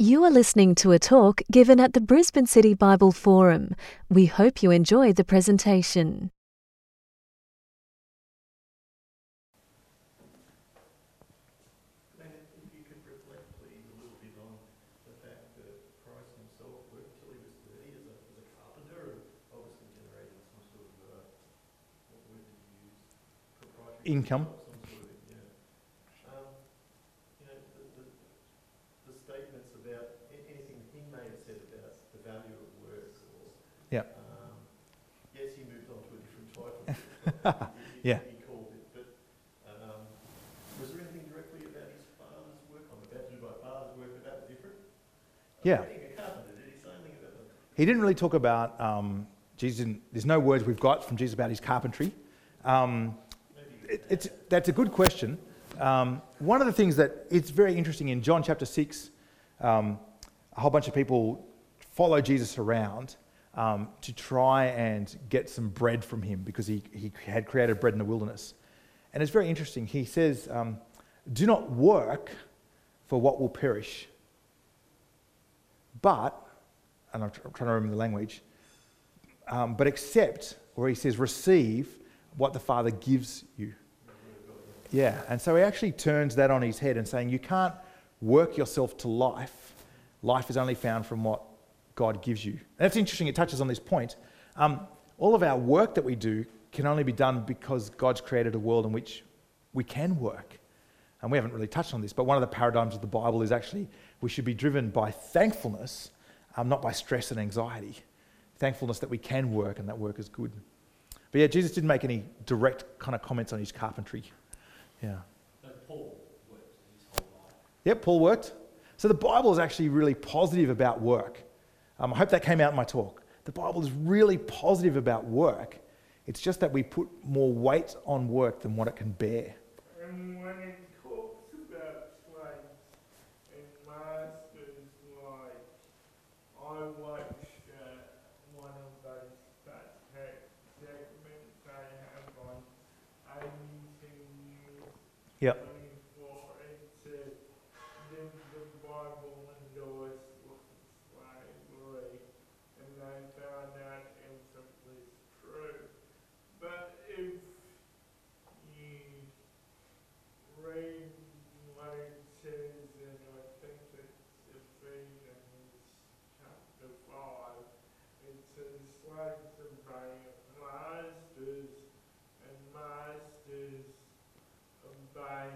You are listening to a talk given at the Brisbane City Bible Forum. We hope you enjoy the presentation. And if you could reflect, please, a little bit on the fact that Christ himself worked till he was 30 as a carpenter, and obviously generating some sort of, what word did you use? Proprietary Income. Some sort of, yeah. The statements about anything he may have said about the value of work, or Yeah. yes, he moved on to a different title. Yeah. He called it, but was there anything directly about his father's work? I'm about to do my father's work, but that was different. Yeah. Being a carpenter, did he say anything about that? He didn't really talk about Jesus. There's no words we've got from Jesus about his carpentry. That's a good question. One of the things that it's very interesting in John chapter 6, a whole bunch of people follow Jesus around to try and get some bread from him because he had created bread in the wilderness. And it's very interesting. He says, do not work for what will perish, but, and I'm trying to remember the language, but accept, or he says, receive what the Father gives you. Yeah, and so he actually turns that on his head and saying, you can't work yourself to life. Life is only found from what God gives you. And that's interesting, it touches on this point. All of our work that we do can only be done because God's created a world in which we can work. And we haven't really touched on this, but one of the paradigms of the Bible is actually we should be driven by thankfulness, not by stress and anxiety. Thankfulness that we can work and that work is good. But yeah, Jesus didn't make any direct kind of comments on his carpentry. Yeah. So Paul worked his whole life. Yep, Paul worked. So the Bible is actually really positive about work. I hope that came out in my talk. The Bible is really positive about work. It's just that we put more weight on work than what it can bear. And when it talks about slaves and masters, like I watched one of those fat tech segments they have on ABC News. Yep. 24, it said, did the Bible endorse slavery? And they found out it was true. But if you read what it says, and I think it's Ephesians chapter 5, it says slaves obey masters, and masters obey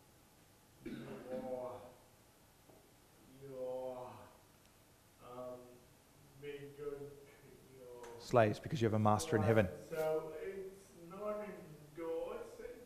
be good to your Slaves, because you have a master in heaven. so it's not endorsing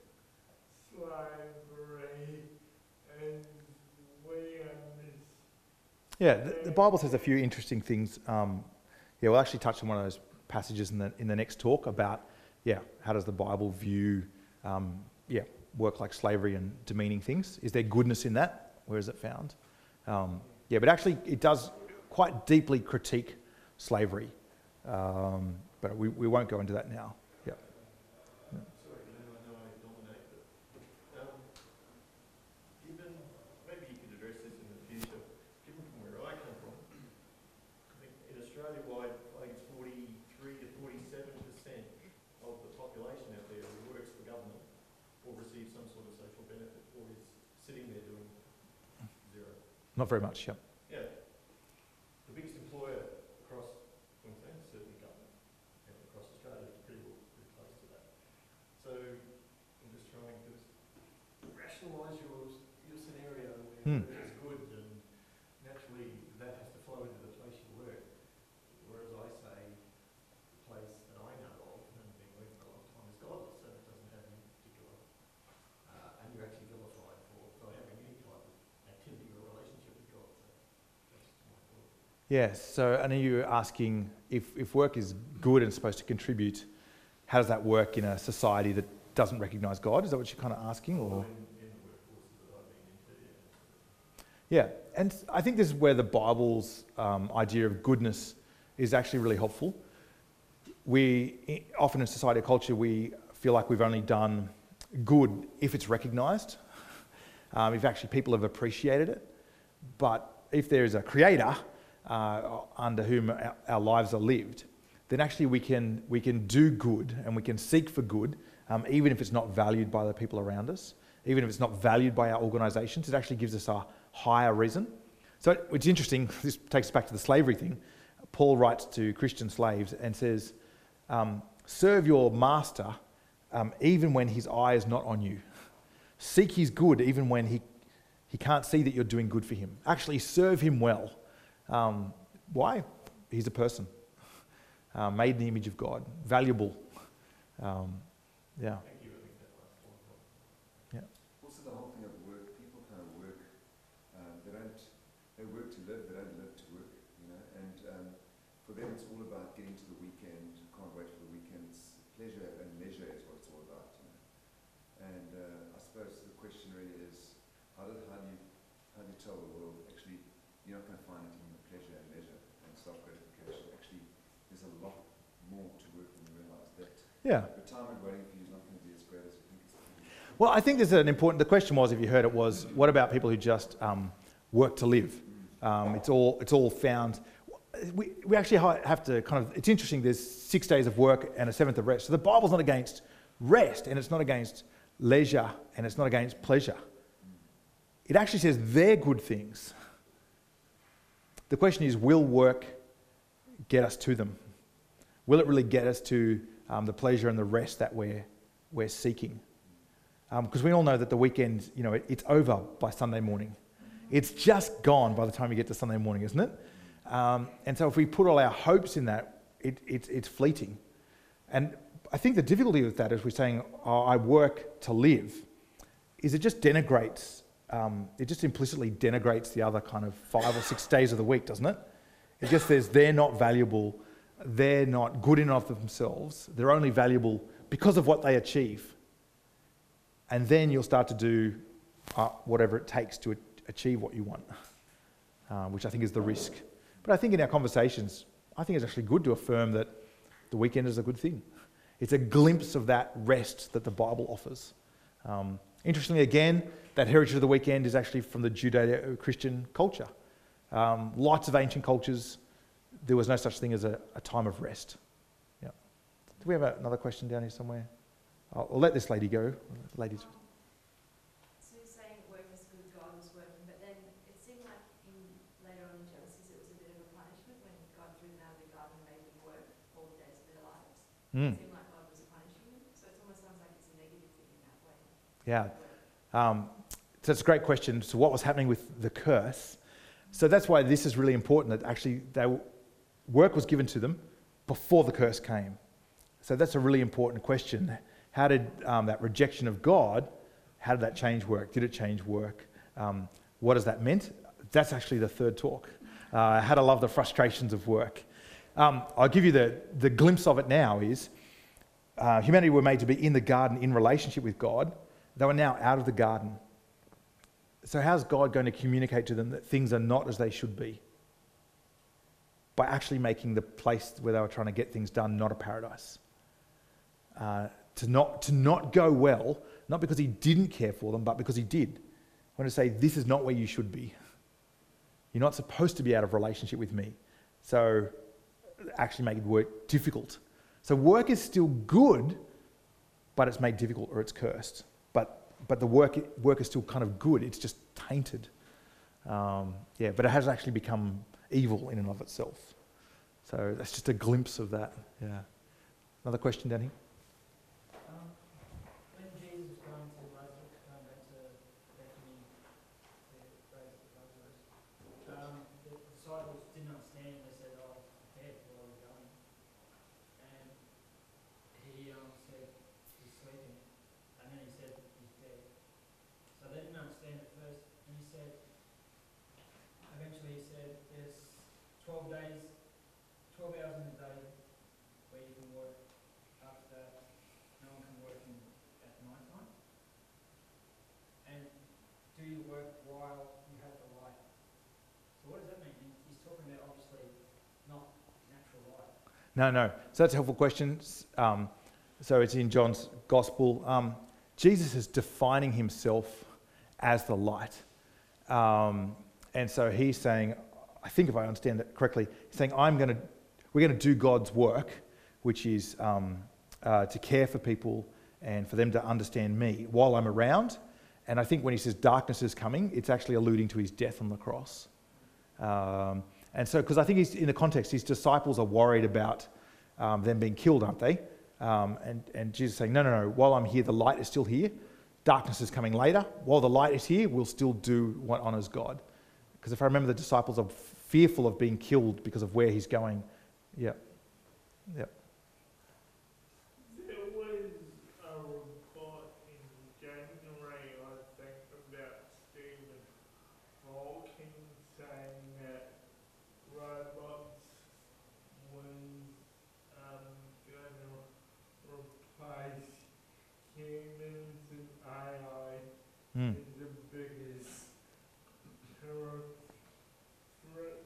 slavery as we understand. Yeah, the Bible says a few interesting things. We'll actually touch on one of those passages in the next talk about, how does the Bible view, work like slavery and demeaning things? Is there goodness in that? Where is it found? But actually it does quite deeply critique slavery. But we won't go into that now. Yeah. Sorry, I know I dominate, but given, maybe you could address this in the future, given from where I come from, I think in Australia-wide, I think it's 43 to 47% of the population out there who works for government or receives some sort of social benefit or is sitting there doing zero. Not very much, yeah. Yeah. The biggest employer across Queensland is certainly government, and across Australia it's pretty close to that. So I'm just trying to rationalise your scenario where it's good and naturally that has to flow into the place you work. Whereas I say the place that I know of and have been working for a long time is godless and it doesn't have any particular and you're actually vilified for having any type of activity or relationship with God. So that's my thought. Yes, so I know you're asking if work is good and supposed to contribute, how does that work in a society that doesn't recognise God? Is that what you're kind of asking? Or? In the workforces that I've been into, yeah. Yeah, and I think this is where the Bible's idea of goodness is actually really helpful. We often in society or culture, we feel like we've only done good if it's recognised, if actually people have appreciated it. But if there is a creator under whom our lives are lived, then actually we can do good and we can seek for good, even if it's not valued by the people around us, even if it's not valued by our organisations. It actually gives us a higher reason. So it's interesting, this takes us back to the slavery thing. Paul writes to Christian slaves and says, serve your master even when his eye is not on you. Seek his good even when he can't see that you're doing good for him. Actually serve him well. Why? He's a person. Made in the image of God. Valuable. Yeah. Thank you. I think that last one. Yeah. Also the whole thing of work, people kind of work, they work to live, they don't live to work, you know, and for them it's all about getting to the weekend, can't wait for the weekend, it's pleasure and leisure is what it's all about, you know. And I suppose the question really is, how do you tell the world, actually, you're not going to find it in the pleasure and leisure and self-gratification, actually there's a lot more to work than you realise that. Yeah. Retirement waiting for you is not going to be as great as you think it's going to be. Well, I think there's an important, the question was, if you heard it, was, what about people who just work to live? It's all found. We actually have to kind of, it's interesting, there's 6 days of work and a seventh of rest. So the Bible's not against rest, and it's not against leisure, and it's not against pleasure. It actually says they're good things. The question is, will work get us to them? Will it really get us to the pleasure and the rest that we're seeking? Because we all know that the weekend, you know, it's over by Sunday morning. It's just gone by the time you get to Sunday morning, isn't it? And so if we put all our hopes in that, it's fleeting. And I think the difficulty with that is we're saying, oh, I work to live, is it just denigrates, it just implicitly denigrates the other kind of 5 or 6 days of the week, doesn't it? It just says they're not valuable, they're not good enough of themselves, they're only valuable because of what they achieve. And then you'll start to do whatever it takes to achieve what you want, which I think is the risk. But I think in our conversations, I think it's actually good to affirm that the weekend is a good thing. It's a glimpse of that rest that the Bible offers. Interestingly, again, that heritage of the weekend is actually from the Judeo-Christian culture. Lots of ancient cultures, there was no such thing as a time of rest. Yeah. Do we have another question down here somewhere? I'll let this lady go. Ladies. So you're saying work is good, God was working, but then it seemed like later on in Genesis it was a bit of a punishment when God threw them out of the garden and made them work all the days of their lives. It seemed like God was punishing them, so it almost sounds like it's a negative thing in that way. Yeah. So it's a great question. So what was happening with the curse? So that's why this is really important, that actually work was given to them before the curse came. So that's a really important question. How did that rejection of God, how did that change work? Did it change work? What does that mean? That's actually the third talk. How to love the frustrations of work. I'll give you the glimpse of it now is, humanity were made to be in the garden in relationship with God. They were now out of the garden. So how's God going to communicate to them that things are not as they should be? By actually making the place where they were trying to get things done not a paradise. To not go well, not because he didn't care for them, but because he did. I want to say, this is not where you should be. You're not supposed to be out of relationship with me. So actually making work difficult. So work is still good, but it's made difficult or it's cursed. But the work is still kind of good. It's just tainted. But it has actually become evil in and of itself. So that's just a glimpse of that. Yeah. Another question, Danny? When Jesus was going to Lazarus, going back to Bethany, to raise Lazarus, the disciples didn't understand. They said, "Oh, dead, where are we going?" And he said, "He's sleeping." And then he said, "He's dead." So they didn't understand at first. And he said, eventually he said, "There's 12 days, 12 hours in a day where you can work. After that, no one can work at night time. And do your work while you have the light." So what does that mean? He's talking about obviously not natural light. No. So that's a helpful question. So it's in John's Gospel. Jesus is defining himself as the light. And so he's saying, I think if I understand that correctly, he's saying, we're going to do God's work, which is to care for people and for them to understand me while I'm around. And I think when he says darkness is coming, it's actually alluding to his death on the cross. And so, because I think he's in the context, his disciples are worried about them being killed, aren't they? And Jesus is saying, no, while I'm here, the light is still here. Darkness is coming later. While the light is here, we'll still do what honours God. Because if I remember, the disciples are fearful of being killed because of where he's going. Yeah. There was a report in January, I think, about Stephen Hawking saying that robots was going to replace humans and AI Mm. is the biggest terror threat.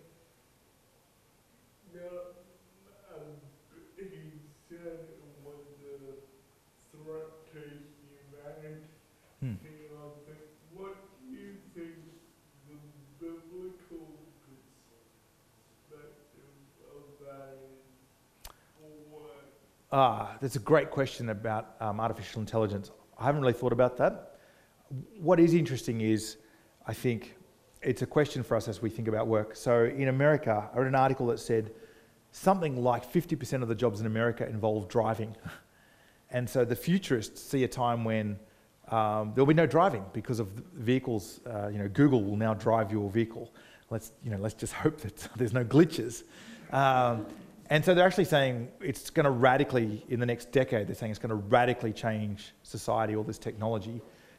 He said it was a threat to humanity. Mm. What do you think the biblical perspective of that is? Or what? That's a great question about artificial intelligence. I haven't really thought about that. What is interesting is, I think, it's a question for us as we think about work. So in America, I read an article that said something like 50% of the jobs in America involve driving. And so the futurists see a time when there'll be no driving because of vehicles. Google will now drive your vehicle. Let's just hope that there's no glitches. And so they're actually saying it's going to radically, in the next decade, they're saying it's going to radically change society, all this technology.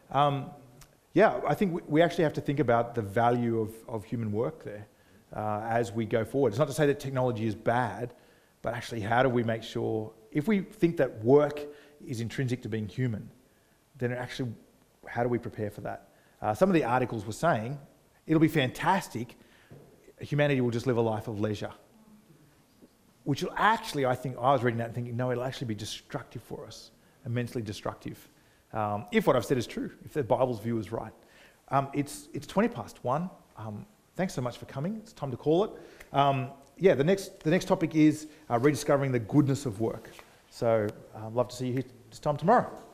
I think we actually have to think about the value of human work there as we go forward. It's not to say that technology is bad, but actually how do we make sure, if we think that work is intrinsic to being human, then actually how do we prepare for that? Some of the articles were saying it'll be fantastic, humanity will just live a life of leisure. Which will actually, I think, I was reading that and thinking, no, it'll actually be destructive for us, immensely destructive. If what I've said is true, if the Bible's view is right. It's 1:20. Thanks so much for coming. It's time to call it. The next topic is rediscovering the goodness of work. So I'd love to see you here this time tomorrow.